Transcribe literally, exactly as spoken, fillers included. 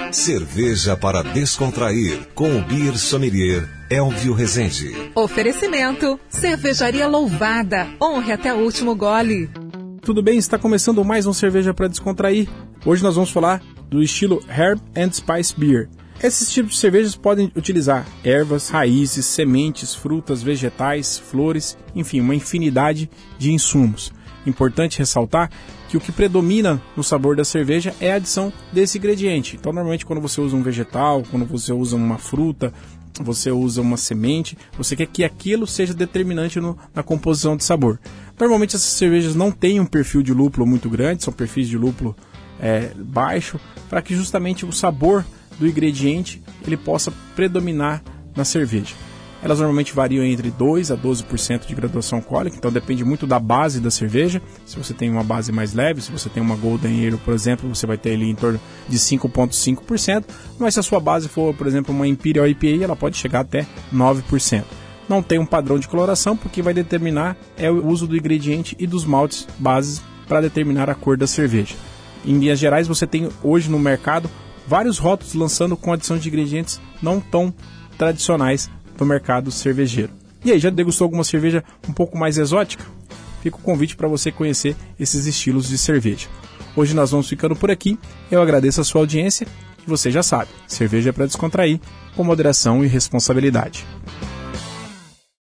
Cerveja para descontrair, com o Beer Sommelier Elvio Rezende. Oferecimento, Cervejaria Louvada, honre até o último gole. Tudo bem? Está começando mais um Cerveja para Descontrair. Hoje nós vamos falar do estilo Herb and Spice Beer. Esses tipos de cervejas podem utilizar ervas, raízes, sementes, frutas, vegetais, flores, enfim, uma infinidade de insumos. Importante ressaltar que o que predomina no sabor da cerveja é a adição desse ingrediente. Então, normalmente, quando você usa um vegetal, quando você usa uma fruta, você usa uma semente, você quer que aquilo seja determinante no, na composição de sabor. Normalmente, essas cervejas não têm um perfil de lúpulo muito grande, são perfis de lúpulo é, baixo, para que justamente o sabor do ingrediente ele possa predominar na cerveja. Elas normalmente variam entre dois a doze por cento de graduação alcoólica, então depende muito da base da cerveja. Se você tem uma base mais leve, se você tem uma Golden Ale, por exemplo, você vai ter ali em torno de cinco vírgula cinco por cento, mas se a sua base for, por exemplo, uma Imperial I P A, ela pode chegar até nove por cento. Não tem um padrão de coloração, porque vai determinar é o uso do ingrediente e dos maltes bases para determinar a cor da cerveja. Em linhas gerais, você tem hoje no mercado vários rótulos lançando com adição de ingredientes não tão tradicionais do mercado cervejeiro. E aí, já degustou alguma cerveja um pouco mais exótica? Fica o convite para você conhecer esses estilos de cerveja. Hoje nós vamos ficando por aqui. Eu agradeço a sua audiência e você já sabe, cerveja é para descontrair, com moderação e responsabilidade.